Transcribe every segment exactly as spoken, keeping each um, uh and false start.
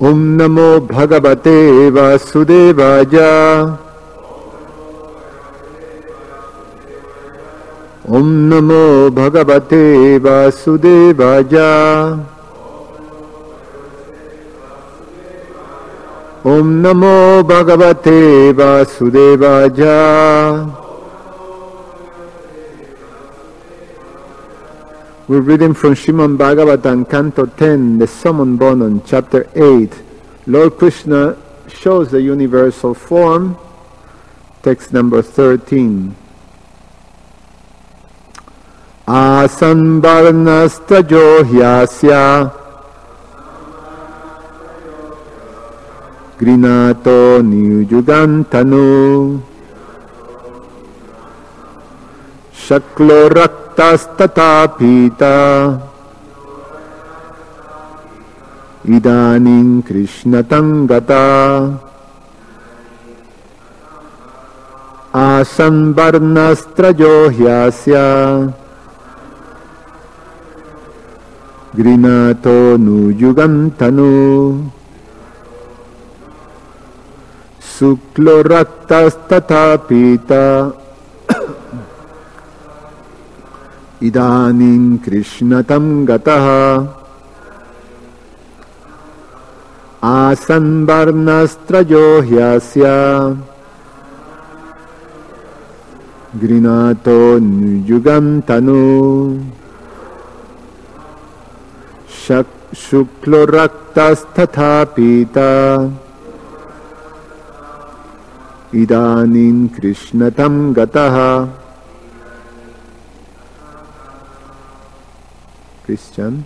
Om Namo Bhagavate Vasudevaya. Om Namo Bhagavate Vasudevaya. Om Namo Bhagavate Vasudevaya. We're reading from Srimad Bhagavatam, Canto ten, the Summon Bonon, Chapter eight. Lord Krishna shows the universal form, text number thirteen. Asan varnastajo hyasya grinato niyugantanu shaklo raktas tatapita idanin krishna tangata asan varnastrajo hyasya grinato nuyugantanu suklo raktas tatapita idanin krishnatam gataha asan varnastrajo hyasya grinato nuyugantanu shuklo raktas tatapita idanin krishnatam gataha. Christian.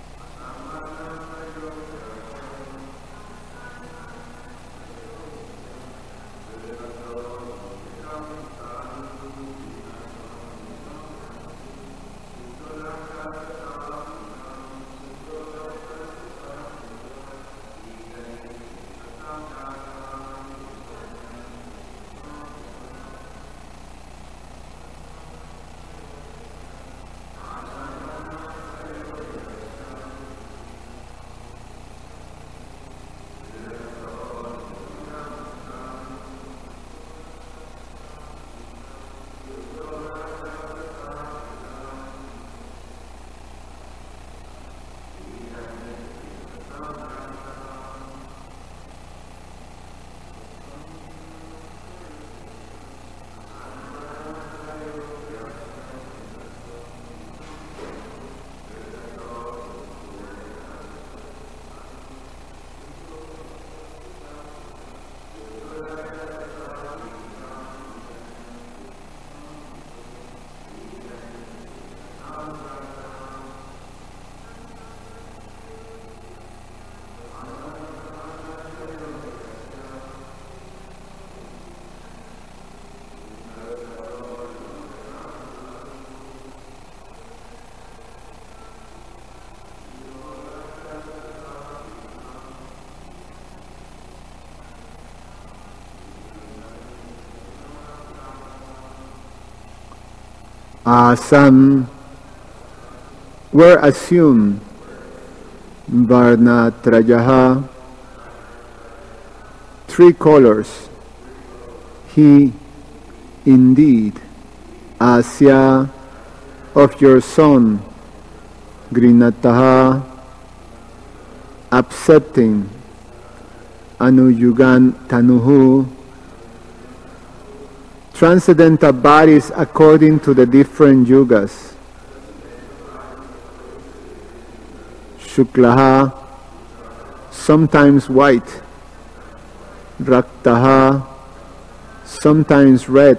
Asan were assumed Varna Trajaha, three colors. He indeed, Asya of your son, Grinataha, accepting, Anuyugan Tanuhu, transcendental bodies according to the different yugas. Shuklaha, sometimes white. Raktaha, sometimes red.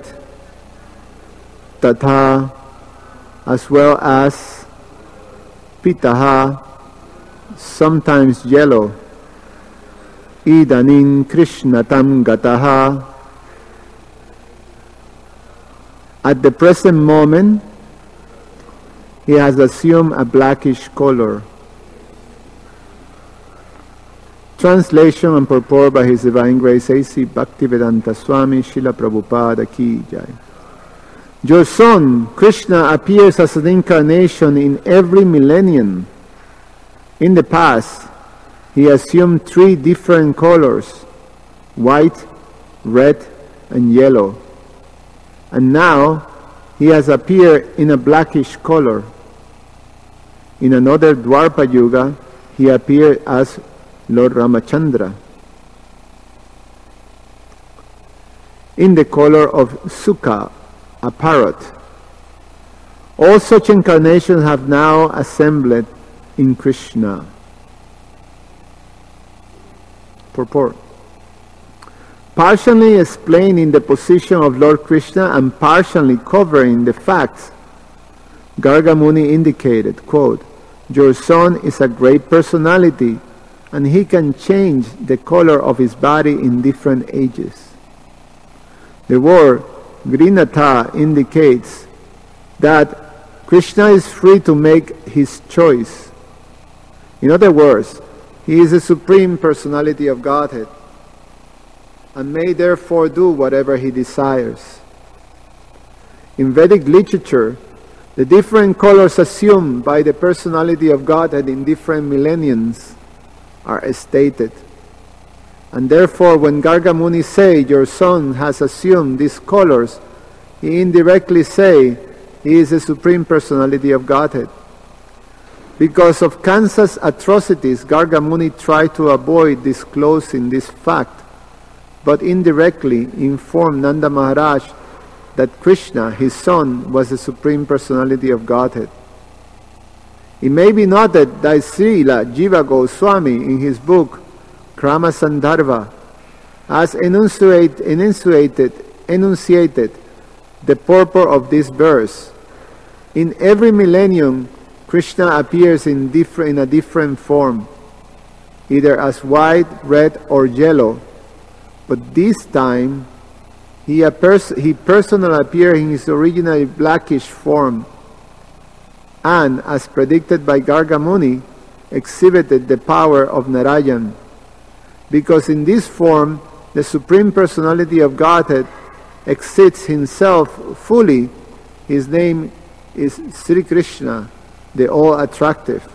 Tatha, as well as Pitaha, sometimes yellow. Idanin Krishnatam Gataha. At the present moment, he has assumed a blackish color. Translation and purport by His Divine Grace A C Bhaktivedanta Swami Srila Prabhupada Ki Jai. Your son, Krishna, appears as an incarnation in every millennium. In the past, he assumed three different colors: white, red, and yellow. And now he has appeared in a blackish color. In another Dwapara Yuga, he appeared as Lord Ramachandra, in the color of Sukha, a parrot. All such incarnations have now assembled in Krishna. Purport. Partially explaining the position of Lord Krishna and partially covering the facts, Garga Muni indicated, quote, "Your son is a great personality, and he can change the color of his body in different ages." The word Grinatha indicates that Krishna is free to make his choice. In other words, he is the Supreme Personality of Godhead, and may therefore do whatever he desires. In Vedic literature, the different colors assumed by the personality of Godhead in different millenniums are stated. And therefore, when Garga Muni say, "Your son has assumed these colors," he indirectly say, he is the Supreme Personality of Godhead. Because of Kansa's atrocities, Garga Muni tried to avoid disclosing this fact, but indirectly informed Nanda Maharaj that Krishna, his son, was the Supreme Personality of Godhead. It may be noted that Srila Jiva Goswami, in his book Krama Sandarbha, has enunciate, enunciated, enunciated the purport of this verse. In every millennium, Krishna appears in, different, in a different form, either as white, red, or yellow. But this time, he, appears, he personally appeared in his original blackish form, and, as predicted by Garga Muni, exhibited the power of Narayan. Because in this form, the Supreme Personality of Godhead exceeds himself fully. His name is Sri Krishna, the all-attractive.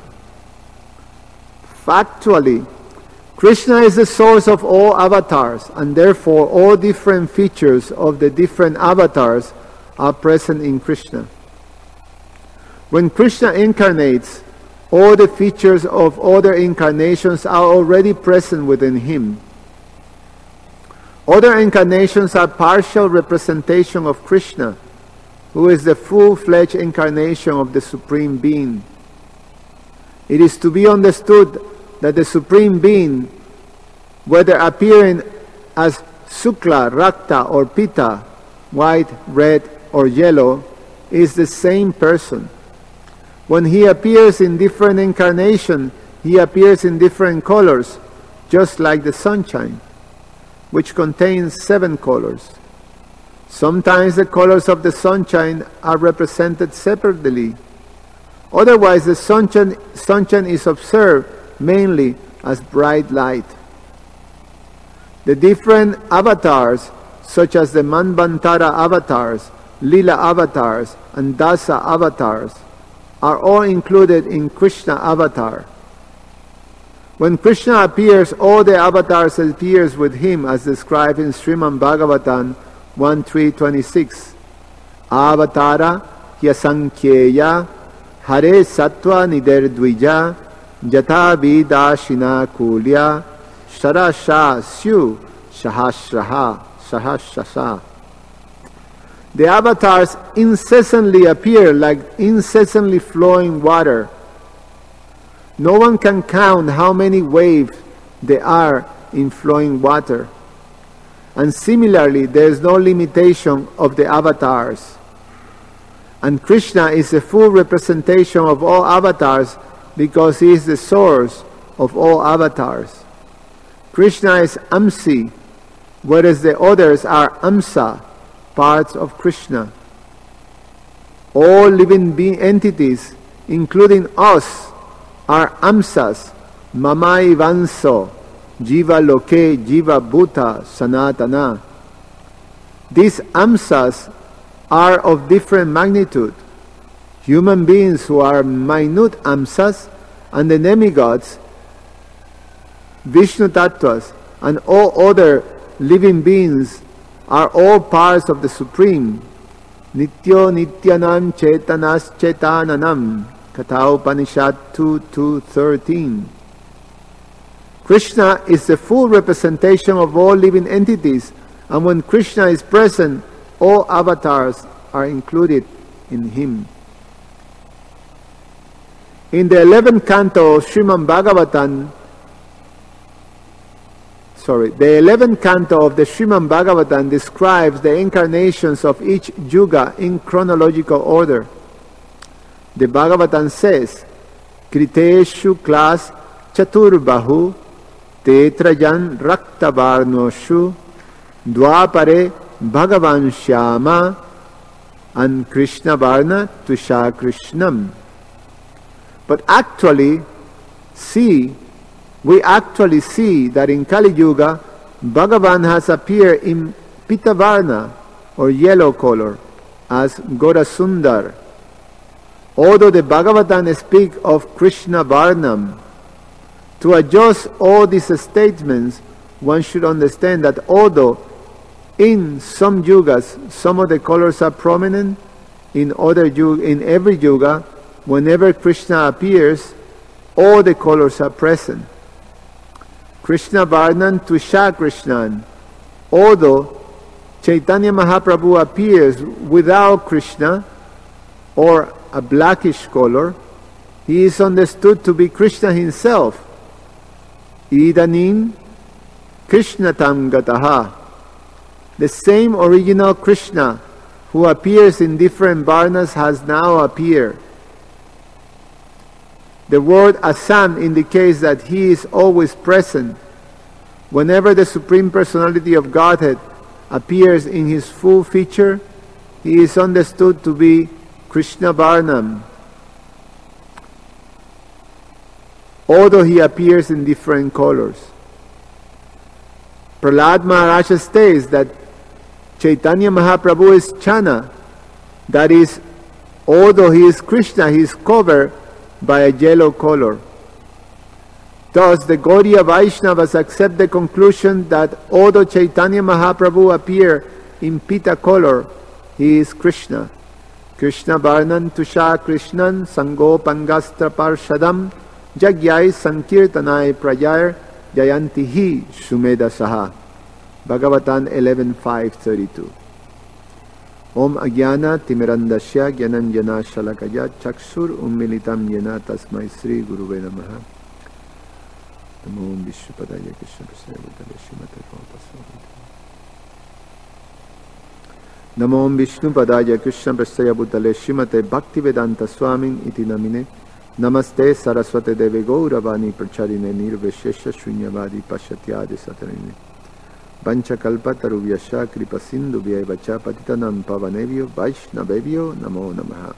Factually, Krishna is the source of all avatars, and therefore all different features of the different avatars are present in Krishna. When Krishna incarnates, all the features of other incarnations are already present within him. Other incarnations are partial representation of Krishna, who is the full-fledged incarnation of the Supreme Being. It is to be understood that the Supreme Being, whether appearing as Sukla, Rakta, or Pita, white, red, or yellow, is the same person. When he appears in different incarnations, he appears in different colors, just like the sunshine, which contains seven colors. Sometimes the colors of the sunshine are represented separately. Otherwise, the sunshine, sunshine is observed mainly as bright light. The different avatars, such as the Manvantara avatars, Lila avatars, and Dasa avatars, are all included in Krishna avatar. When Krishna appears, all the avatars appears with him, as described in Srimad Bhagavatam one three twenty-six. Avatara hyasankyeya hare sattva niderdvija jata vidashina kulya sharasha syu sahasraha sahasrasa. The avatars incessantly appear like incessantly flowing water. No one can count how many waves there are in flowing water. And similarly, there is no limitation of the avatars. And Krishna is the full representation of all avatars because he is the source of all avatars. Krishna is Amsi, whereas the others are Amsa, parts of Krishna. All living being entities, including us, are Amsas, Mamai Vanso, Jiva Loke, Jiva Bhuta, Sanatana. These Amsas are of different magnitude. Human beings who are minute Amsas, and the demigods Vishnu Tattvas, and all other living beings are all parts of the Supreme. Nityo Nityanam Chetanas Chetananam. Katha Upanishad two two thirteen. Krishna is the full representation of all living entities, and when Krishna is present, all avatars are included in him. In the eleventh canto of Srimad Bhagavatam, sorry, the eleventh canto of the Srimad Bhagavatam describes the incarnations of each yuga in chronological order. The Bhagavatam says, Kriteshu klas chaturbahu tetrajan raktavarnoshu dvapare bhagavan shyama and Krishna varna tusha krishnam. But actually, see, we actually see that in Kali Yuga, Bhagavan has appeared in Pitavarna, or yellow color, as Gaurasundar. Although the Bhagavatam speaks of Krishna Varnam, to adjust all these statements, one should understand that although in some yugas some of the colors are prominent, in other yuga, in every yuga, whenever Krishna appears, all the colors are present. Krishna Varnan Tusha Krishnan. Although Chaitanya Mahaprabhu appears without Krishna, or a blackish color, he is understood to be Krishna himself. Idanin Krishnatam Gataha. The same original Krishna who appears in different varnas has now appeared. The word Asam indicates that he is always present. Whenever the Supreme Personality of Godhead appears in his full feature, he is understood to be Krishna Varnam, although he appears in different colors. Prahlad Maharaj states that Chaitanya Mahaprabhu is Chana, that is, although he is Krishna, he is covered by a yellow color. Thus, the Gaudiya Vaishnavas accept the conclusion that although Chaitanya Mahaprabhu appear in Pita color, he is Krishna. Krishna Varnan Tusha Krishnan Sango Pangastra Parshadam Jagyai Sankirtanai Prayar Jayantihi Shumeda Saha. Bhagavatam eleven five thirty-two. Om Agyana Timirandasya Gyananjana Shalakaya Chakshur Ummilitam Yena Tasmai Sri Guruve Namaha. Namo Om Vishnupadaya Krishna Prasaya Buddhaya Shrimate Bhagavata. Namo Om Vishnupadaya Krishna Prasaya Buddhaya Shrimate Bhaktivedanta Swamin Iti Namine. Namaste Saraswate Deve Gauravani Pracharine Nirveshesha Shunyavadi Pashatyadi Satarine. Vancha Kalpatarubhyasha Kripa Sindhu Vyayacha Patitanam Pavanevyo Vaishnavevyo Namo Namaha.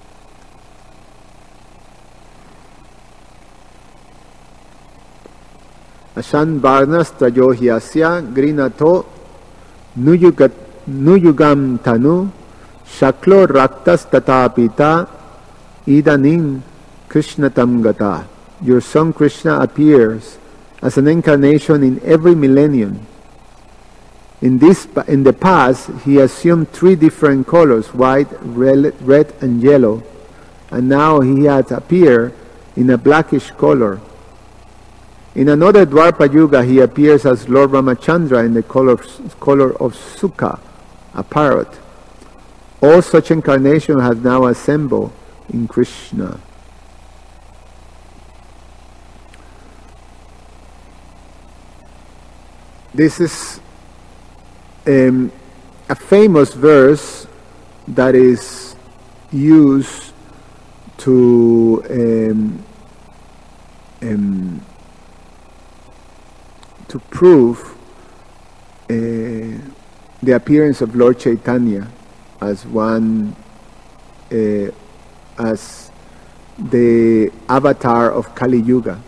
Ashan Varnas Trayohyasya Grinato Nuyugat Nuyugam Tanu Shaklo Raktas Tatapita Idanin Krishnatam Gata. Your son Krishna appears as an incarnation in every millennium. In this, in the past, he assumed three different colors: white, red, red and yellow, and now he has appeared in a blackish color. In another Dwapara Yuga, he appears as Lord Ramachandra in the color, color of Sukha, a parrot. All such incarnations have now assembled in Krishna. This is um, a famous verse that is used to um, um, to prove uh, the appearance of Lord Chaitanya as one uh, as the avatar of Kali Yuga.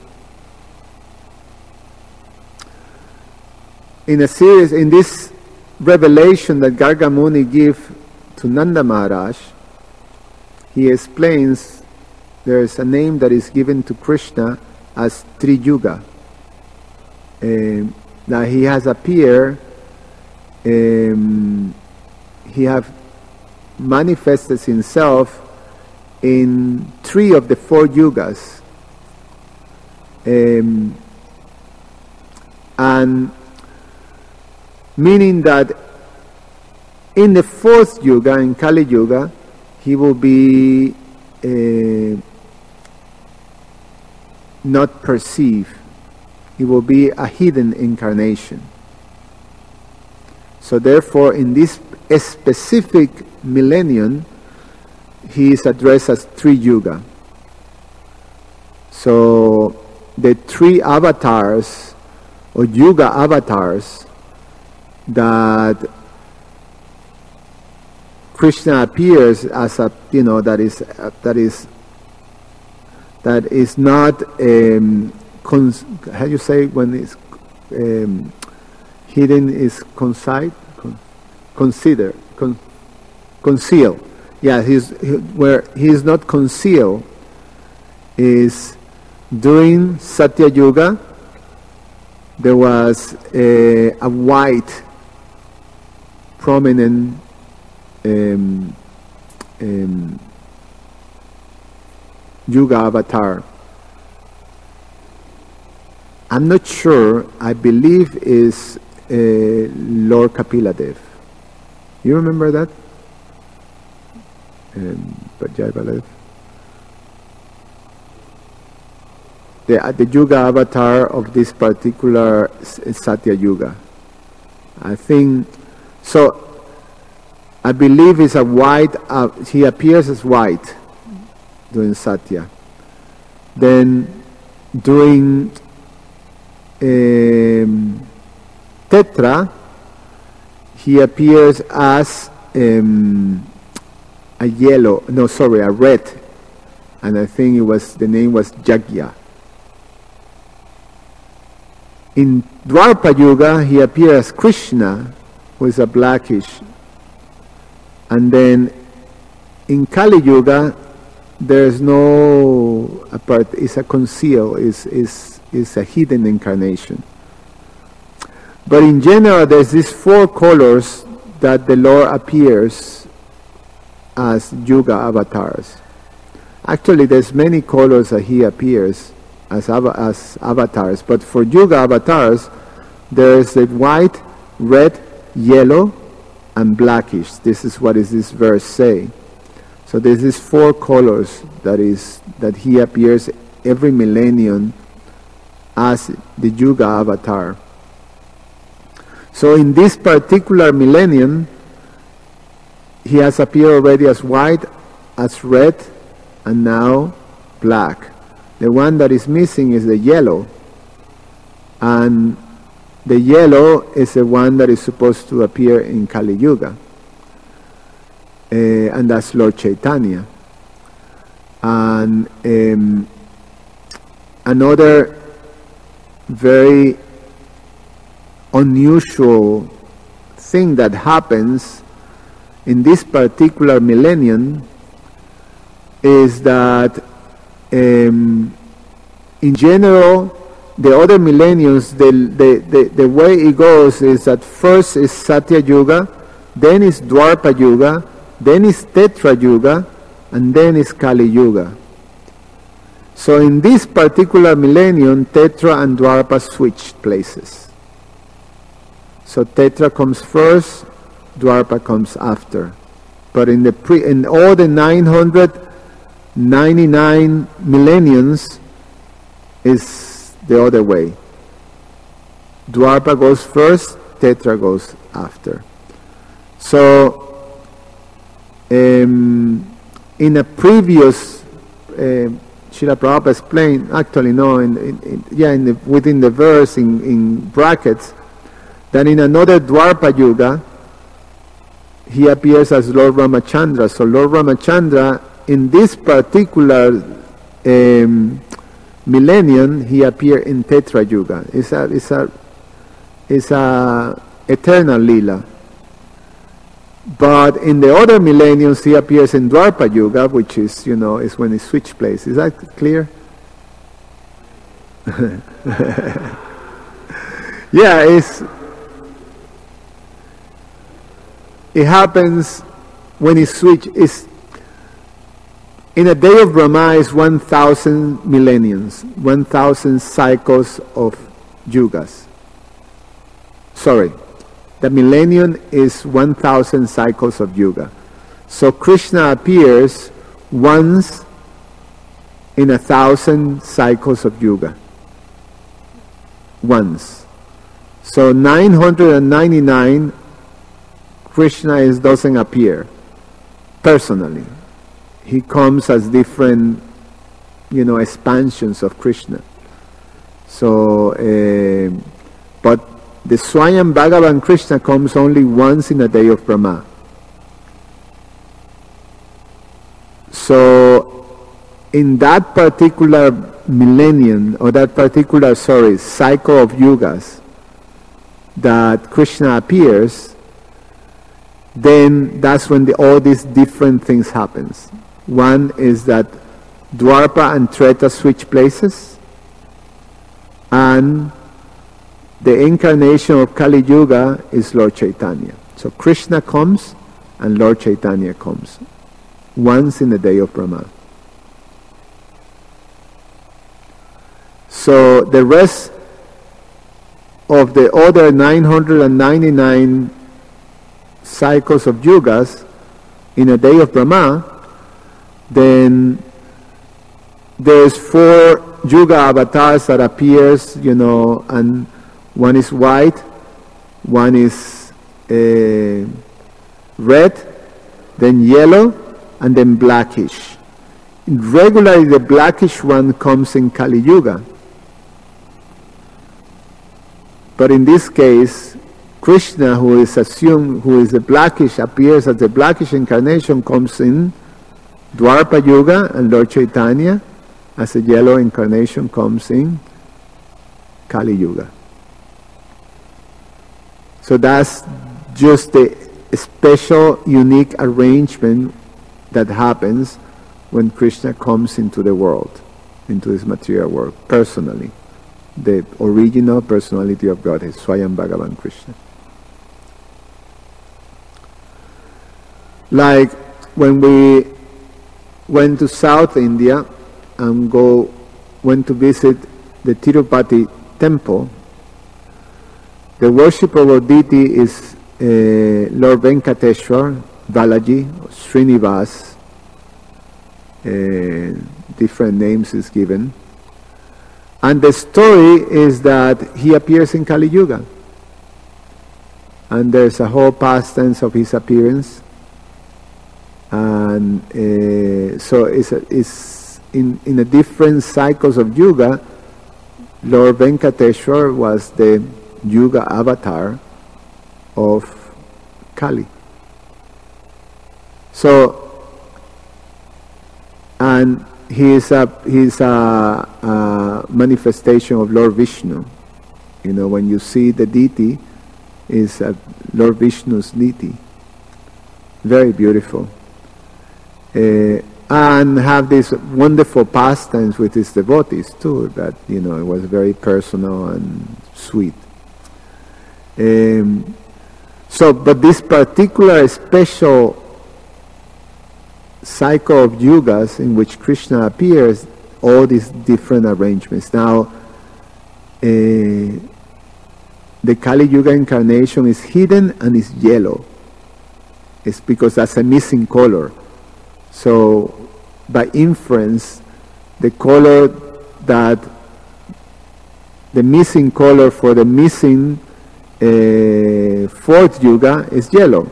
In a series, in this revelation that Garga Muni gives to Nanda Maharaj, he explains there is a name that is given to Krishna as Triyuga. um, that he has appeared, um, he have manifested himself in three of the four yugas. Um, and meaning that in the fourth yuga, in Kali Yuga, he will be uh, not perceived. He will be a hidden incarnation. So therefore, in this specific millennium, he is addressed as three yuga. So the three avatars or yuga avatars that Krishna appears as a, you know, that is uh, that is that is not um, cons- how you say when it's um, hidden is concealed, con- consider, con- conceal. Yeah, he's he, where he is not concealed is during Satya Yuga. There was a, a white, prominent um, um, Yuga avatar. I'm not sure. I believe is uh, Lord Kapila Dev. You remember that? Um, Bajai Baladev. The, uh, the Yuga avatar of this particular Satya Yuga. I think, so I believe it's a white, uh, he appears as white during Satya. Then during um, Tetra, he appears as um, a yellow, no sorry, a red, and I think it was, the name was Jagya. In Dwapara Yuga, he appears as Krishna, who is a blackish. And then in Kali Yuga, there is no apart. It's a conceal. It's is is a hidden incarnation. But in general, there's these four colors that the Lord appears as Yuga avatars. Actually, there's many colors that he appears as, av- as avatars, but for Yuga avatars, there is a white, red, yellow, and blackish. This is what is this verse say. So there's these four colors that is that he appears every millennium as the Yuga avatar. So in this particular millennium, he has appeared already as white, as red, and now black. The one that is missing is the yellow, and the yellow is the one that is supposed to appear in Kali Yuga, uh, and that's Lord Chaitanya. And um, another very unusual thing that happens in this particular millennium is that um, in general, the other millenniums, the, the, the, the way it goes is that first is Satya Yuga, then is Dwapara Yuga, then is Tetra Yuga, and then is Kali Yuga. So in this particular millennium, Tetra and Dwapara switched places. So Tetra comes first, Dwapara comes after. But in the pre, in all the nine hundred ninety-nine millenniums is the other way. Dwapara goes first, Tetra goes after. So um, in a previous uh, Srila Prabhupada explained, actually no, in, in, in, yeah, in the, within the verse in, in brackets, that in another Dwapara Yuga, he appears as Lord Ramachandra. So Lord Ramachandra, in this particular um, millennium, he appeared in Tetra Yuga. It's a, it's a, it's a eternal lila. But in the other millenniums, he appears in Dwapara Yuga, which is, you know, is when he switch place. Is that clear? Yeah, it's, it happens when it switch. It's, in a day of Brahma is one thousand millenniums, one thousand cycles of yugas. Sorry, the millennium is one thousand cycles of yuga. So Krishna appears once in a thousand cycles of yuga. Once. So nine hundred ninety-nine, Krishna is, doesn't appear personally. He comes as different, you know, expansions of Krishna. So, uh, but the Swayam Bhagavan Krishna comes only once in a day of Brahma. So, in that particular millennium, or that particular, sorry, cycle of yugas that Krishna appears, then that's when the, all these different things happens. One is that Dwapara and Treta switch places, and the incarnation of Kali Yuga is Lord Chaitanya. So Krishna comes and Lord Chaitanya comes once in the day of Brahma. So the rest of the other nine hundred ninety-nine cycles of yugas in a day of Brahma, then there's four yuga avatars that appears, you know, and one is white, one is uh, red, then yellow, and then blackish. Regularly the blackish one comes in Kali Yuga. But in this case, Krishna, who is assumed, who is the blackish, appears as the blackish incarnation, comes in Dwapara Yuga, and Lord Chaitanya as a yellow incarnation comes in Kali Yuga. So that's just the special, unique arrangement that happens when Krishna comes into the world, into this material world, personally. The original personality of God is Swayam Bhagavan Krishna. Like when we went to South India and go went to visit the Tirupati temple, the worshipable deity is uh, Lord Venkateshwar, Balaji, Srinivas, uh, different names is given. And the story is that he appears in Kali Yuga. And there's a whole past tense of his appearance. And uh, so it's, a, it's in, in a different cycles of Yuga, Lord Venkateshwar was the Yuga avatar of Kali. So, and he is a, he is a, a manifestation of Lord Vishnu. You know, when you see the deity, is Lord Vishnu's deity. Very beautiful. Uh, and have these wonderful pastimes with his devotees too, that, you know, it was very personal and sweet. Um, so, but this particular special cycle of yugas in which Krishna appears, all these different arrangements. Now, uh, the Kali Yuga incarnation is hidden and is yellow. It's because that's a missing color. So, by inference, the color that, the missing color for the missing uh, fourth yuga is yellow.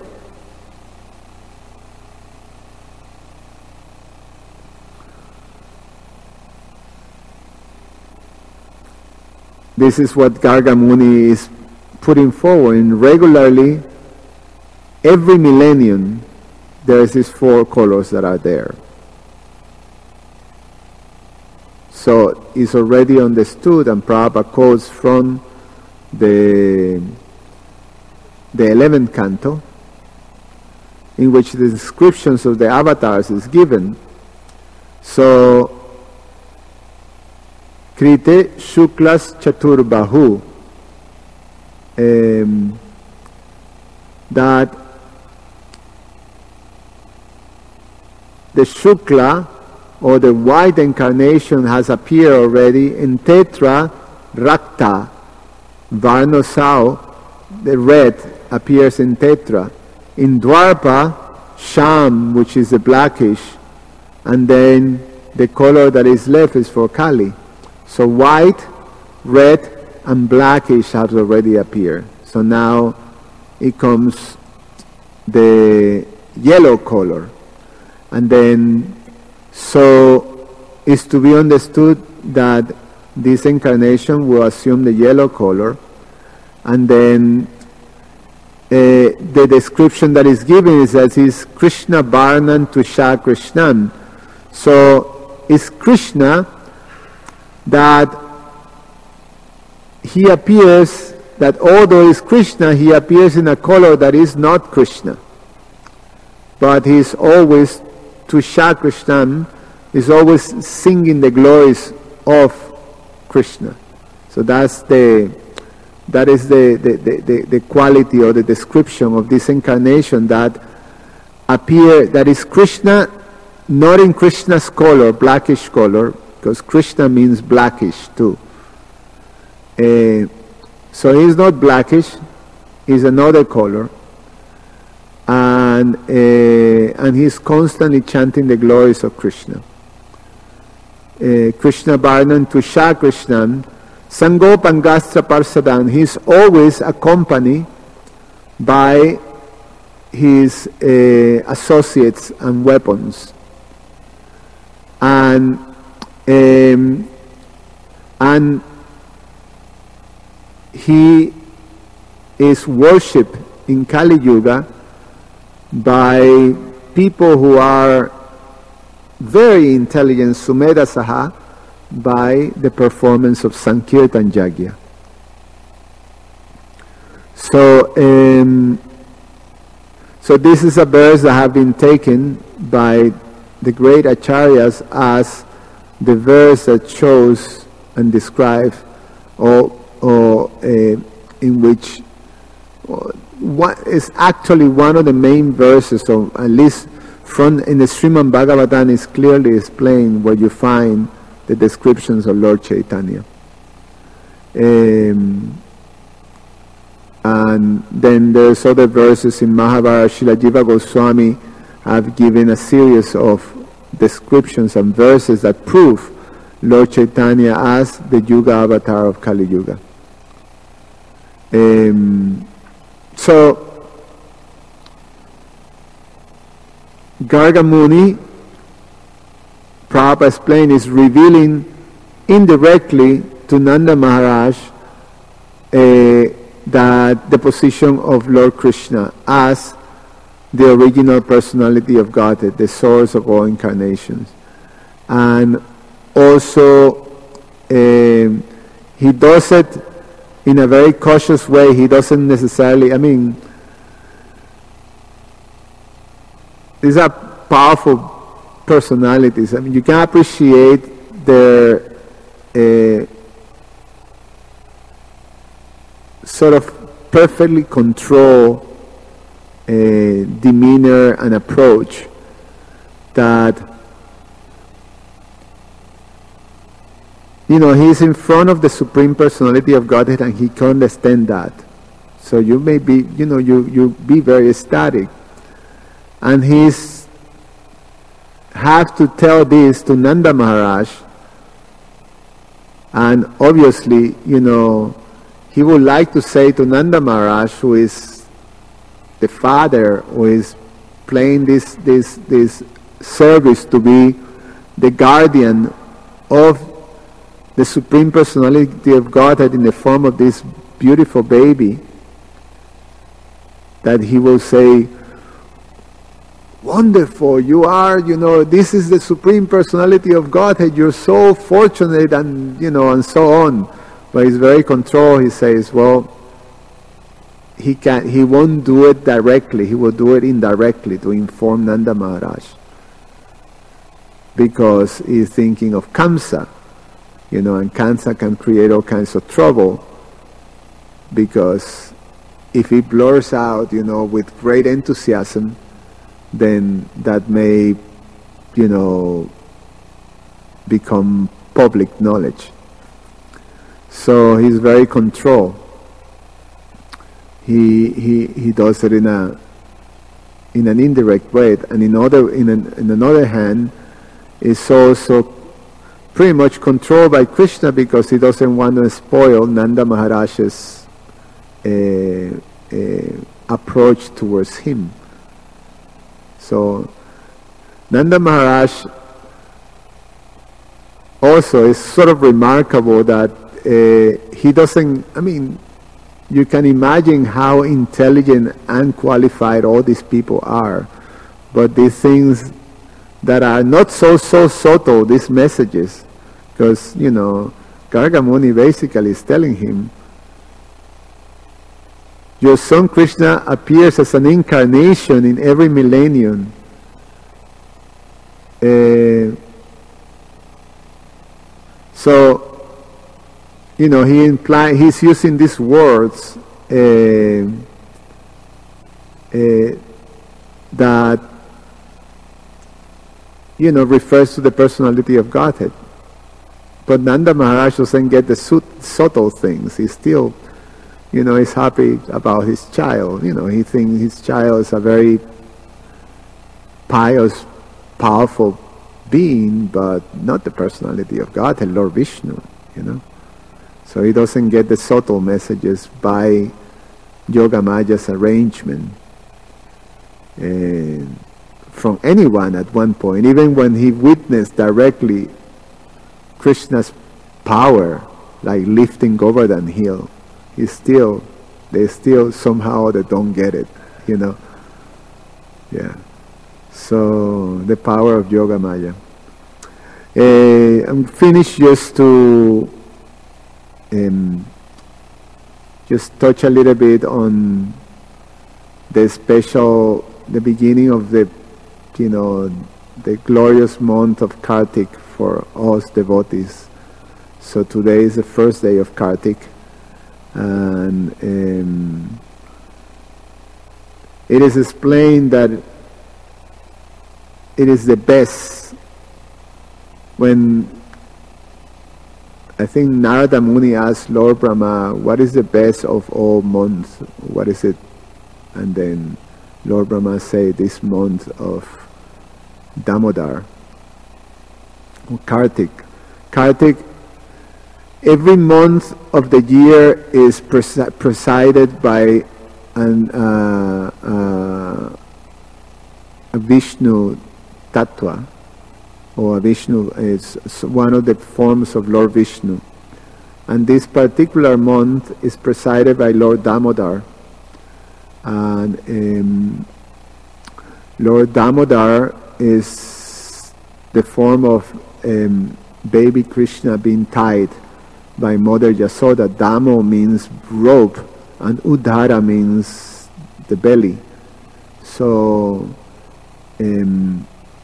This is what Garga Muni is putting forward. And regularly, every millennium, there's these four colors that are there. So it's already understood, and Prabhupada quotes from the, the eleventh canto, in which the descriptions of the avatars is given. So, Krite Shuklas Chaturbahu um, that the Shukla, or the white incarnation, has appeared already in Tetra Rakta. Varnosau, the red, appears in Tetra. In Dwarpa, Sham, which is the blackish, and then the color that is left is for Kali. So white, red, and blackish have already appeared. So now it comes the yellow color. And then, so it's to be understood that this incarnation will assume the yellow color, and then uh, the description that is given is that he's Krishna Varnan Tusha Krishnan. So it's Krishna that he appears, that although he's Krishna, he appears in a color that is not Krishna. But he's always Tusha Krishnan, is always singing the glories of Krishna. So that's the that is the, the, the, the, the quality or the description of this incarnation that appear, that is Krishna, not in Krishna's color, blackish color, because Krishna means blackish too. Uh, so he's not blackish, he's another color, and uh, and he's constantly chanting the glories of Krishna. Uh, Krishna Varnan Tusha Krishnan Sangopangastra Parsadan. He's always accompanied by his uh, associates and weapons, and um, and he is worshipped in Kali Yuga by people who are very intelligent, Sumedha Saha, by the performance of Sankirtan Yagya. So, um, so this is a verse that have been taken by the great acharyas as the verse that shows and describes, or, or uh, in which uh, what is actually one of the main verses, or at least from in the Srimad Bhagavatam is clearly explained where you find the descriptions of Lord Chaitanya. Um, and then there's other verses in Mahabharata. Srila Jiva Goswami have given a series of descriptions and verses that prove Lord Chaitanya as the Yuga avatar of Kali Yuga. Um, so Garga Muni, Prabhupada explained, is revealing indirectly to Nanda Maharaj uh, that the position of Lord Krishna as the original personality of Godhead, the source of all incarnations. And also um, he does it in a very cautious way. He doesn't necessarily, I mean, these are powerful personalities. I mean, you can appreciate their uh, sort of perfectly controlled uh, demeanor and approach that, you know, he's in front of the Supreme Personality of Godhead and he can understand that. So you may be, you know, you, you be very ecstatic. And he's have to tell this to Nanda Maharaj, and obviously, you know, he would like to say to Nanda Maharaj, who is the father, who is playing this this this service to be the guardian of the Supreme Personality of Godhead in the form of this beautiful baby, that he will say, wonderful, you are, you know, this is the Supreme Personality of Godhead, you're so fortunate, and, you know, and so on. But he's very controlled. He says, well, he can he won't do it directly, he will do it indirectly to inform Nanda Maharaj, because he's thinking of Kamsa, you know, and Kamsa can create all kinds of trouble because if he blurs out, you know, with great enthusiasm, then that may, you know, become public knowledge. So he's very controlled. He he he does it in a in an indirect way, and in other in an, in another hand, is also pretty much controlled by Krishna because he doesn't want to spoil Nanda Maharaj's uh, uh, approach towards him. So Nanda Maharaj also is sort of remarkable that uh, he doesn't, I mean, you can imagine how intelligent and qualified all these people are, but these things that are not so, so subtle, these messages, because, you know, Garga Muni basically is telling him, your son Krishna appears as an incarnation in every millennium. Uh, so, you know, he imply, he's using these words uh, uh, that, you know, refers to the personality of Godhead. But Nanda Maharaj doesn't get the subtle things. He's still, you know, he's happy about his child. You know, he thinks his child is a very pious, powerful being, but not the personality of Godhead, Lord Vishnu, you know. So he doesn't get the subtle messages by Yogamaya's arrangement and from anyone at one point. Even when he witnessed directly Krishna's power, like lifting Govardhan Hill, he still, they still somehow they don't get it, you know. Yeah. So the power of Yogamaya. Uh, I'm finished just to um, just touch a little bit on the special, the beginning of the, you know, the glorious month of Kartik for us devotees. So today is the first day of Kartik, and um, it is explained that it is the best when, I think Narada Muni asked Lord Brahma, what is the best of all months? What is it? And then Lord Brahma said, this month of Damodar, Kartik. Kartik, every month of the year is presi- presided by an, uh, uh, a Vishnu Tattva, or a Vishnu is one of the forms of Lord Vishnu. And this particular month is presided by Lord Damodar. And um, Lord Damodar is the form of um, baby Krishna being tied by Mother Yasoda. Damo means rope, and Udhara means the belly. So um,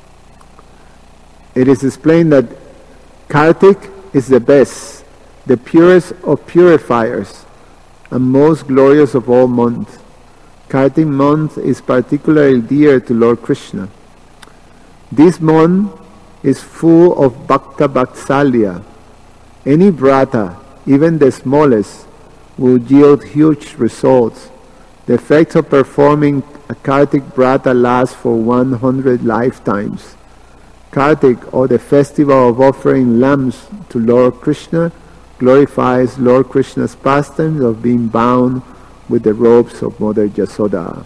it is explained that Kartik is the best, the purest of purifiers, and most glorious of all months. Kartik month is particularly dear to Lord Krishna. This month is full of Bhakta Vatsalya. Any brata, even the smallest, will yield huge results. The effect of performing a Kartik brata lasts for one hundred lifetimes. Kartik, or the festival of offering lambs to Lord Krishna, glorifies Lord Krishna's pastimes of being bound with the ropes of Mother Yasoda.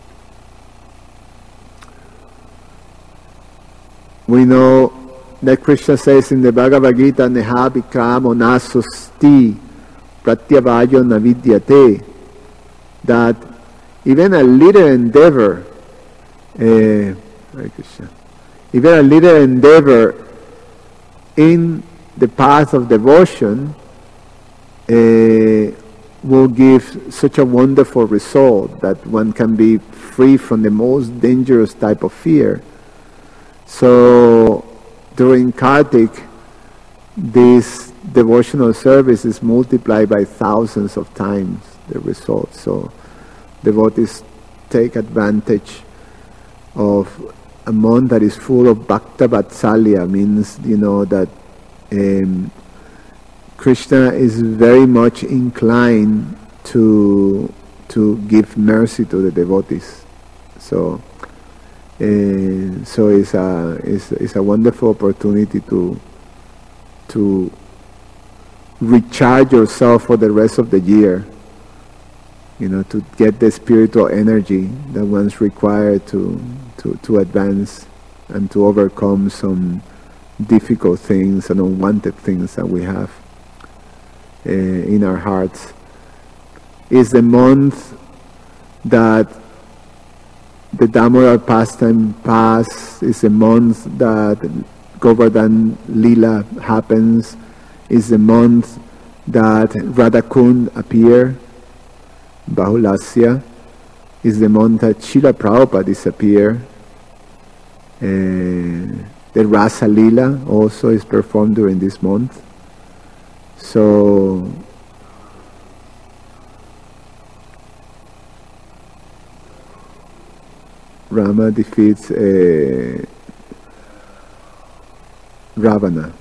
We know that Krishna says in the Bhagavad Gita, Neha Vikamo Nasusti Pratyavayo Navidyate, that even a little endeavor, uh, Krishna, even a little endeavor in the path of devotion uh, will give such a wonderful result that one can be free from the most dangerous type of fear. So during Kartik, this devotional service is multiplied by thousands of times. the results. So devotees take advantage of a month that is full of Bhakta Vatsalya, means, you know, that um, Krishna is very much inclined to to give mercy to the devotees. So uh, so it's a it's, it's a wonderful opportunity to to recharge yourself for the rest of the year, you know, to get the spiritual energy that one's required to to, to advance and to overcome some difficult things and unwanted things that we have uh, in our hearts. Is the month that the Damodar pastime pass, is the month that Govardhan Lila happens, is the month that Radhakund appear, Bahulasya, is the month that Srila Prabhupada disappear, uh, the Rasa Lila also is performed during this month. So Rama defeats uh, Ravana.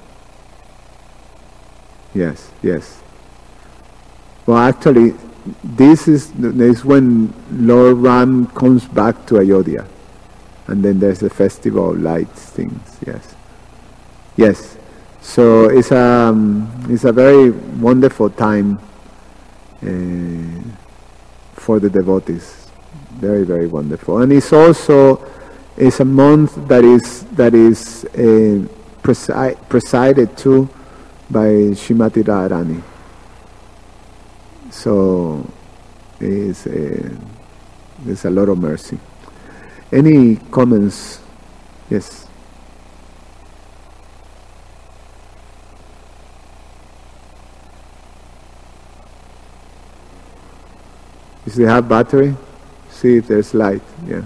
Yes, yes. Well, actually, this is, this is when Lord Ram comes back to Ayodhya. And then there's the festival of lights things, yes. Yes. So it's a, um, it's a very wonderful time uh, for the devotees. Very, very wonderful. And it's also, it's a month that is, that is uh, presi- presided to by Srimati Radharani. So it's, uh, there's a lot of mercy. Any comments? Yes. Does it have battery? See if there's light. Yeah.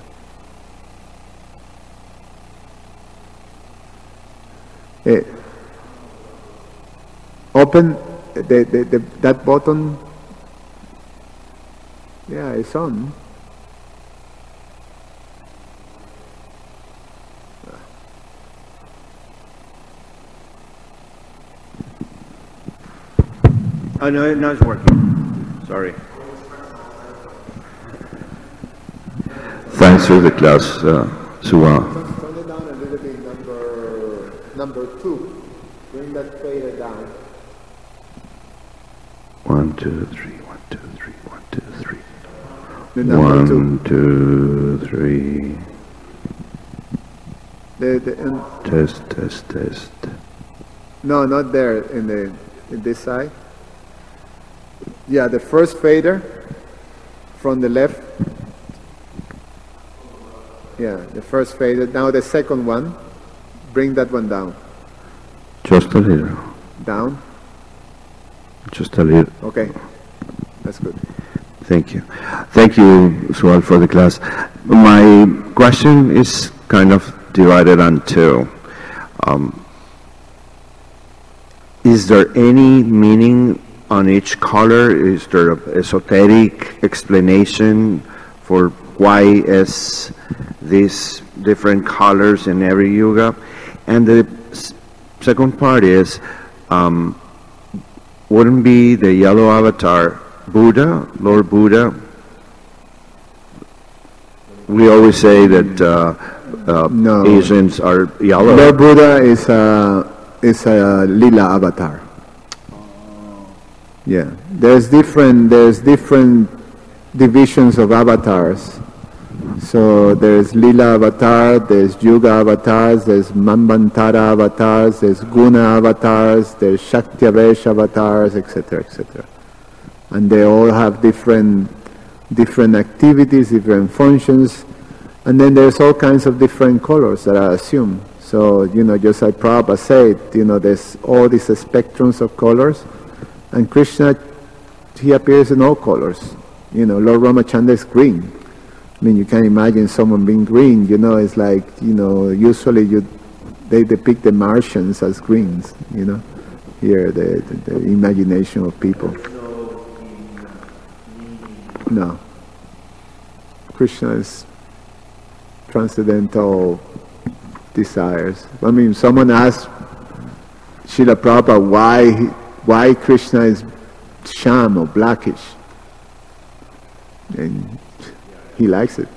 Eh, open the, the, the that button. Yeah, it's on. Oh no, no, it's working. Sorry. Thanks for the class, uh, Suwa. Just turn it down a little bit, number, number two. Bring that fader down. One, two, three, one, two, three, one, two, three. The number One, two. two, three. The, the, and, Test, test, test. no, not there, in the in this side. Yeah, the first fader from the left. Yeah, the first fader. Now the second one. Bring that one down. Just a little. Down. Just a little. Okay. That's good. Thank you. Thank you, Sual, for the class. My question is kind of divided on two. Um, is there any meaning on each color? Is there an esoteric explanation for why is these different colors in every yuga? And the s- second part is, um, wouldn't be the yellow avatar Buddha, Lord Buddha? We always say that uh, uh, No. Asians are yellow. Lord Buddha is a is a lila avatar. Yeah, there's different there's different divisions of avatars. So there's lila avatar, there's yuga avatars, there's manvantara avatars, there's guna avatars, there's shaktiavesh avatars, et cetera, et cetera. And they all have different different activities, different functions, and then there's all kinds of different colors that are assumed. So, you know, just like Prabhupada said, you know, there's all these spectrums of colors, and Krishna, he appears in all colors. You know, Lord Ramachandra is green. I mean, you can imagine someone being green, you know, it's like, you know, usually you, they depict the Martians as greens, you know, here, the, the, the imagination of people. No. Krishna is transcendental desires. I mean, someone asked Srila Prabhupada why, why Krishna is sham or blackish. And he likes it.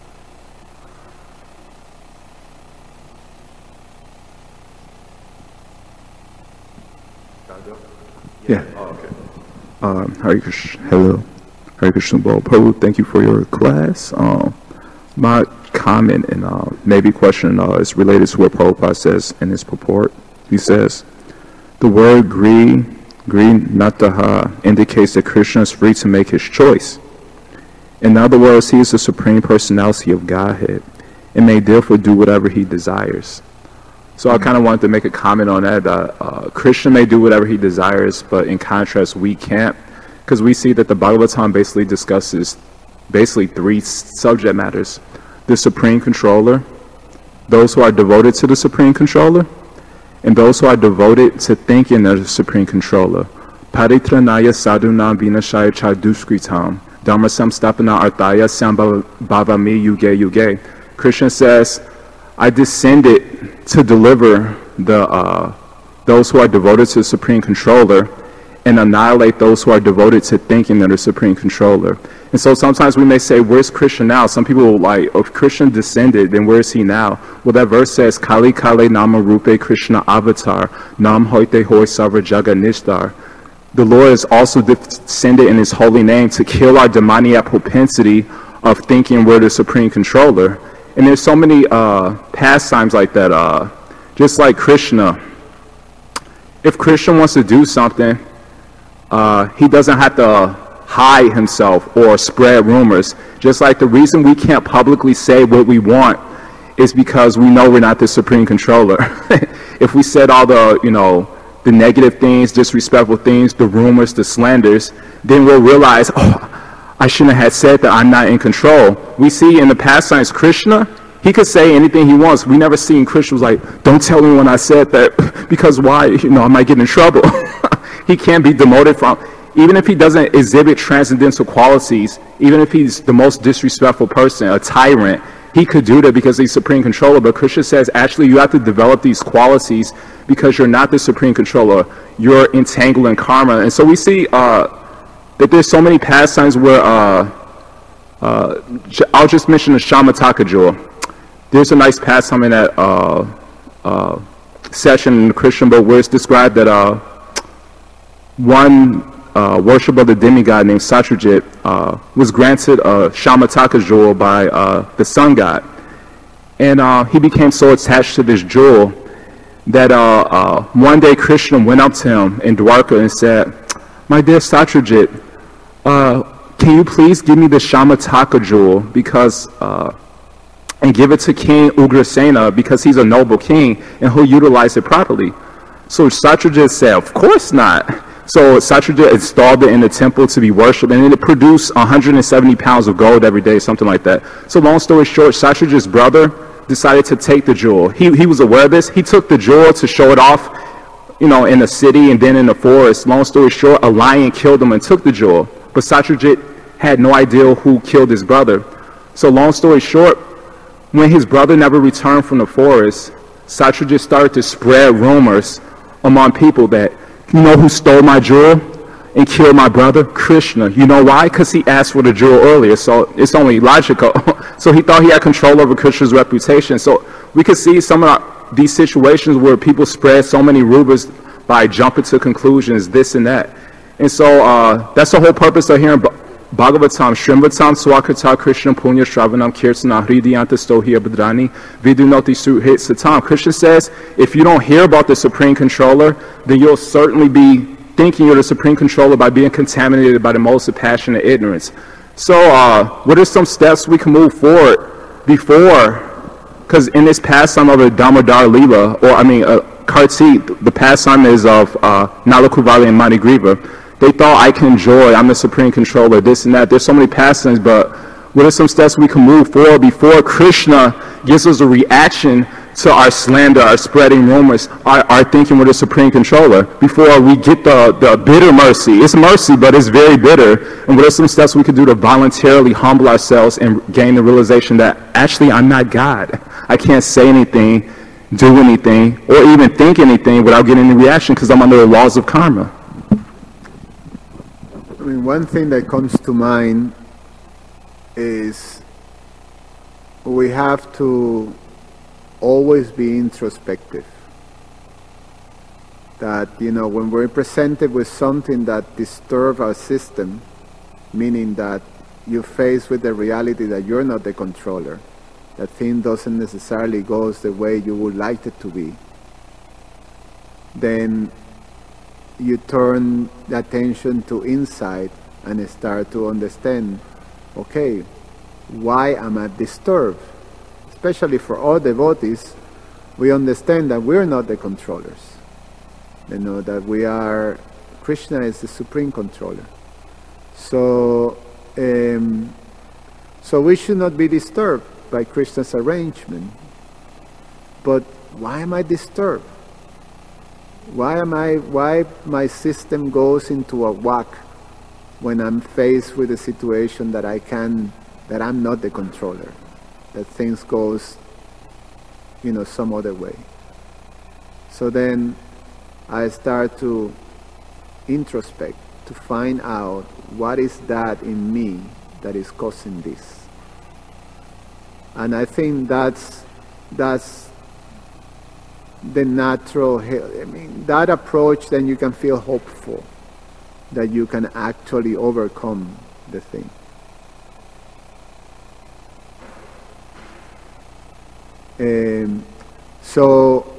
Yeah. Oh, okay. Um, Hare Krishna. Hello. Hare Krishna Bol. Prabhu, thank you for your class. Um, my comment and uh, maybe question uh, is related to what Prabhupada says in his purport. He says, the word Gri, Gri Nataha, indicates that Krishna is free to make his choice. In other words, he is the Supreme Personality of Godhead and may therefore do whatever he desires. So I kind of wanted to make a comment on that. Uh, uh, Krishna may do whatever he desires, but in contrast, we can't, because we see that the Bhagavatam basically discusses basically three subject matters: the Supreme Controller, those who are devoted to the Supreme Controller, and those who are devoted to thinking of the Supreme Controller. Paritranaya sadhunam vinashaya chaduskritam dharma samstapana arthaya sambhavami yuge yuge. Krishna says, I descended to deliver the uh, those who are devoted to the Supreme Controller and annihilate those who are devoted to thinking of the Supreme Controller. And so sometimes we may say, where's Krishna now? Some people will like, oh, if Krishna descended, then where is he now? Well, that verse says, Kali Kale Nama Rupe Krishna Avatar, Nam Hoite Hoi Sarva Jaga Nishtar. The Lord has also descended in his holy name to kill our demoniac propensity of thinking we're the Supreme Controller. And there's so many uh, pastimes like that. Uh, just like Krishna, if Krishna wants to do something, uh, he doesn't have to hide himself or spread rumors. Just like the reason we can't publicly say what we want is because we know we're not the Supreme Controller. If we said all the, you know, the negative things, disrespectful things, the rumors, the slanders, then we'll realize, oh, I shouldn't have said that, I'm not in control. We see in the pastimes Krishna, he could say anything he wants. We never seen Krishna was like, don't tell me when I said that, because why? You know, I might get in trouble. He can't be demoted from, even if he doesn't exhibit transcendental qualities, even if he's the most disrespectful person, a tyrant, he could do that because he's Supreme Controller. But Krishna says, actually, you have to develop these qualities because you're not the Supreme Controller. You're entangled in karma. And so we see uh, that there's so many pastimes where, uh, uh, I'll just mention the Shamataka jewel. There's a nice pastime in that uh, uh, session in the Christian book where it's described that uh, one uh, worshiper of the demigod named Satyajit uh, was granted a Shamataka jewel by uh, the sun god. And uh, he became so attached to this jewel that uh, uh, one day Krishna went up to him in Dwarka and said, my dear Satyajit, uh, can you please give me the Shamataka jewel because, uh, and give it to King Ugrasena because he's a noble king and he'll utilize it properly. So Satyajit said, of course not. So Satyajit installed it in the temple to be worshipped, and then it produced one hundred seventy pounds of gold every day, something like that. So long story short, Satyajit's brother decided to take the jewel. He, he was aware of this. He took the jewel to show it off, you know, in the city and then in the forest. Long story short, a lion killed him and took the jewel. But Satyajit had no idea who killed his brother. So long story short, when his brother never returned from the forest, Satyajit started to spread rumors among people that, you know who stole my jewel and killed my brother? Krishna. You know why? Because he asked for the jewel earlier, so it's only logical. So he thought he had control over Krishna's reputation. So we could see some of our, these situations where people spread so many rumors by jumping to conclusions, this and that. And so uh, that's the whole purpose of hearing Bhagavatam, Shrimvatam, Swakata, Krishna, Punya, Shravanam, Kirtana, Hridiyanta, Stohiya, Bhadrani, Vidunoti, Suhit, Satam. Krishna says, if you don't hear about the Supreme Controller, then you'll certainly be thinking you're the Supreme Controller by being contaminated by the modes of passion and ignorance. So, uh, what are some steps we can move forward before? Because in this pastime of a Damodar Lila, or I mean, uh, Kartik, the pastime is of uh, Nalakuvali and Manigriva. They thought, I can enjoy, I'm the Supreme Controller, this and that. There's so many pastimes, but what are some steps we can move forward before Krishna gives us a reaction to our slander, our spreading rumors, our, our thinking we're the supreme controller before we get the, the bitter mercy. It's mercy, but it's very bitter. And what are some steps we could do to voluntarily humble ourselves and gain the realization that actually I'm not God. I can't say anything, do anything, or even think anything without getting any reaction because I'm under the laws of karma. I mean, one thing that comes to mind is we have to always be introspective. That, you know, when we're presented with something that disturbs our system, meaning that you're faced with the reality that you're not the controller, that thing doesn't necessarily go the way you would like it to be, then you turn the attention to inside and start to understand, okay, why am I disturbed? Especially for all devotees, we understand that we're not the controllers. You know, that we are, Krishna is the supreme controller. So, um, so we should not be disturbed by Krishna's arrangement. But why am I disturbed? Why am I, why my system goes into a whack when I'm faced with a situation that I can, that I'm not the controller, that things goes, you know, some other way. So then I start to introspect, to find out what is that in me that is causing this. And I think that's that's the natural, I mean, that approach, then you can feel hopeful that you can actually overcome the thing. Um, so,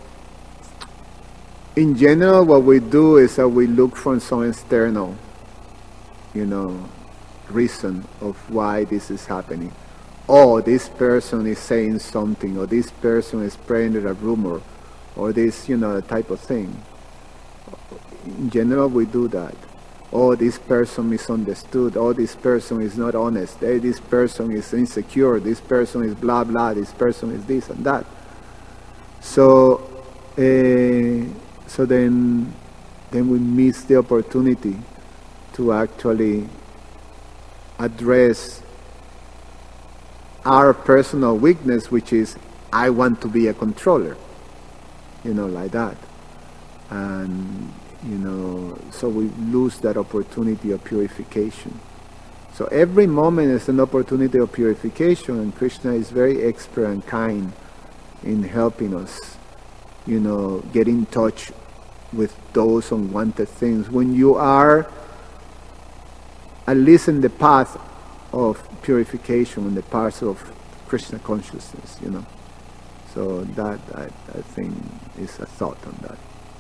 in general, what we do is that we look for some external, you know, reason of why this is happening. Oh, this person is saying something, or this person is spreading a rumor, or this, you know, type of thing. In general, we do that. Oh, this person misunderstood. Oh, this person is not honest. Hey, this person is insecure. This person is blah, blah. This person is this and that. So, uh, so then, then we miss the opportunity to actually address our personal weakness, which is, I want to be a controller, you know, like that. And, you know, so we lose that opportunity of purification. So every moment is an opportunity of purification, and Krishna is very expert and kind in helping us, you know, get in touch with those unwanted things. When you are at least in the path of purification, in the path of Krishna consciousness, you know. So that, I, I think, is a thought on that.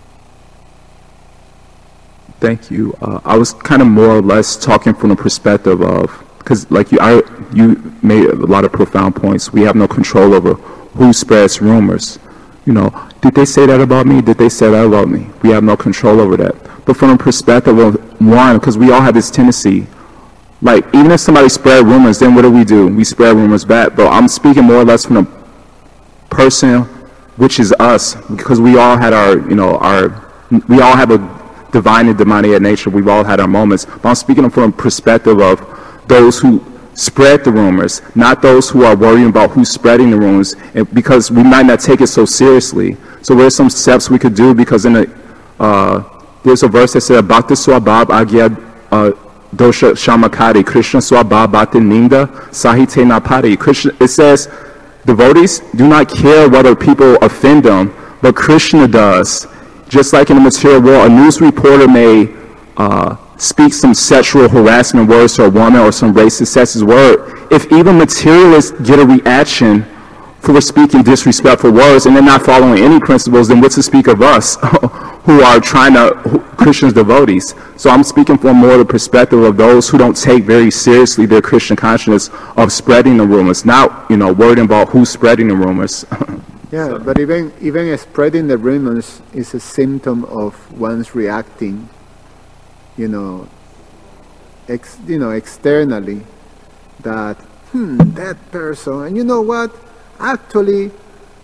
Thank you. Uh, I was kind of more or less talking from the perspective of, because like you, I, you made a lot of profound points. We have no control over who spreads rumors. You know, did they say that about me? Did they say that about me? We have no control over that. But from the perspective of one, because we all have this tendency, like even if somebody spread rumors, then what do we do? We spread rumors back. But I'm speaking more or less from the person, which is us, because we all had our, you know, our, we all have a divine and demonic nature. We've all had our moments. But I'm speaking from a perspective of those who spread the rumors, not those who are worrying about who's spreading the rumors, and because we might not take it so seriously. So what are some steps we could do? Because in the, uh, there's a verse that said, Bhakti Swabhab Agya Dosha Shamakari, Krishna Swabhab Bhakti Ninda Sahite Napari. Krishna, it says, devotees do not care whether people offend them, but Krishna does. Just like in the material world, a news reporter may uh, speak some sexual harassment words to a woman or some racist sexist word. If even materialists get a reaction for speaking disrespectful words and they're not following any principles, then what to speak of us who are trying to, who, Krishna's devotees. So I'm speaking from more the perspective of those who don't take very seriously their Christian consciousness of spreading the rumors, not, you know, worrying about who's spreading the rumors. Yeah, so. But even even spreading the rumors is a symptom of one's reacting, you know, ex, you know, externally, that hmm, that person, and you know what? Actually,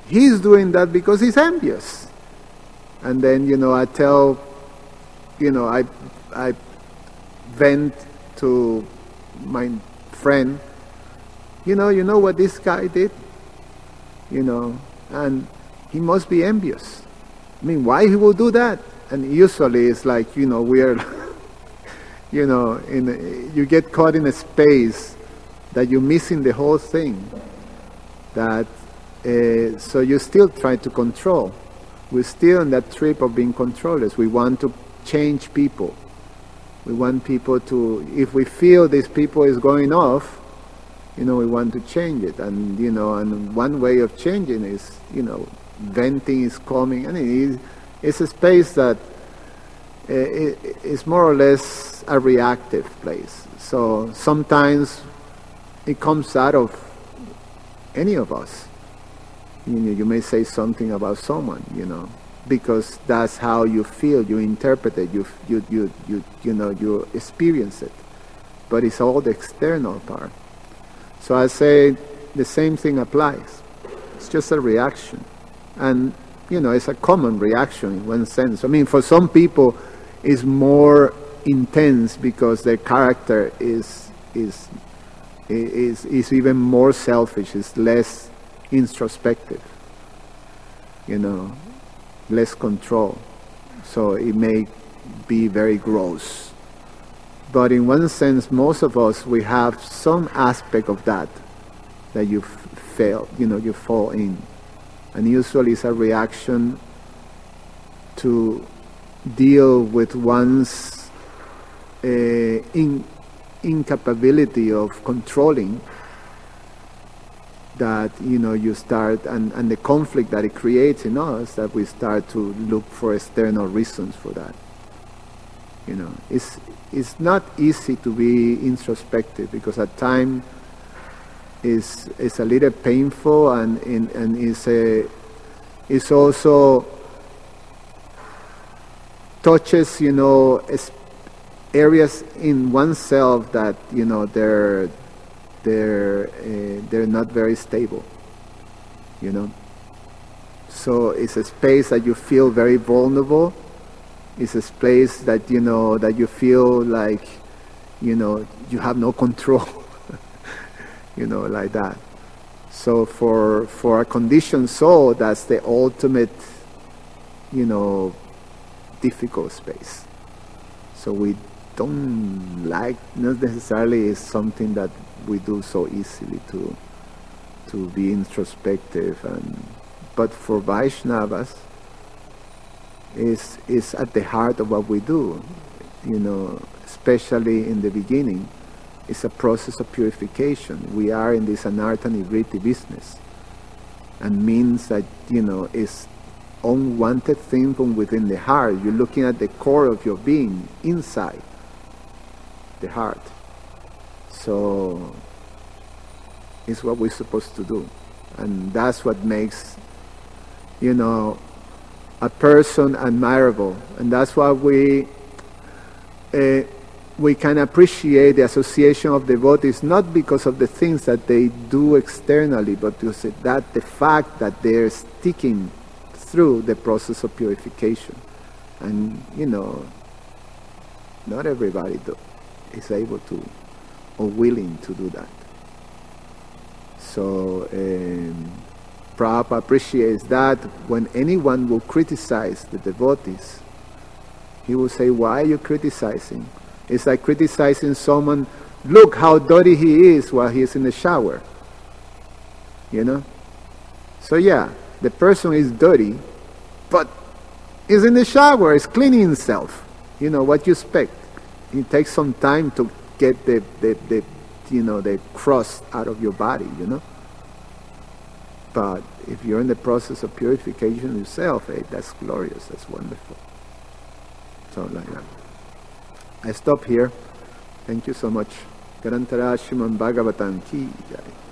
he's doing that because he's envious. And then, you know, I tell, you know, I, I vent to my friend, you know, you know what this guy did? You know, and he must be envious. I mean, why he will do that? And usually it's like, you know, we're, you know, in a, you get caught in a space that you're missing the whole thing. That uh, so you still try to control. We're still on that trip of being controllers. We want to change people. We want people to, if we feel this people is going off, you know, we want to change it. And, you know, and one way of changing is, you know, venting is coming. I mean, it's a space that uh, is more or less a reactive place. So sometimes it comes out of any of us. You know, you may say something about someone, you know, because that's how you feel, you interpret it, you, you, you, you, you know, you experience it. But it's all the external part. So I say the same thing applies. It's just a reaction. And, you know, it's a common reaction in one sense. I mean, for some people, it's more intense because their character is, is, is, is even more selfish, is less introspective, you know, less control. So it may be very gross. But in one sense, most of us, we have some aspect of that that you fail, you know, you fall in. And usually it's a reaction to deal with one's uh, in, incapability of controlling that, you know, you start, and, and the conflict that it creates in us, that we start to look for external reasons for that. You know, it's, it's not easy to be introspective, because at times it's, it's a little painful, and, and, and it's, a, it's also touches, you know, areas in oneself that, you know, they're they're uh, they're not very stable, you know. So it's a space that you feel very vulnerable. It's a space that, you know, that you feel like, you know, you have no control, you know, like that. So for for a conditioned soul, that's the ultimate, you know, difficult space. So we don't like, not necessarily is something that we do so easily to to be introspective, and but for Vaishnavas is is at the heart of what we do, you know, especially in the beginning. It's a process of purification. We are in this anartha nivritti business, and means that, you know, it's unwanted thing from within the heart. You're looking at the core of your being, inside the heart. So it's what we're supposed to do, and that's what makes, you know, a person admirable. And that's why we uh, we can appreciate the association of devotees, not because of the things that they do externally, but because that the fact that they're sticking through the process of purification. And, you know, not everybody do, is able to or willing to do that. So um, Prabhupada appreciates that when anyone will criticize the devotees, he will say, why are you criticizing? It's like criticizing someone, look how dirty he is while he's in the shower. You know? So yeah, the person is dirty, but is in the shower, is cleaning himself. You know, what you expect? It takes some time to get the, the, the you know, the crust out of your body, you know? But if you're in the process of purification yourself, hey, that's glorious, that's wonderful. So like that. I stop here. Thank you so much. Garantara Srimad Bhagavatam ki jai.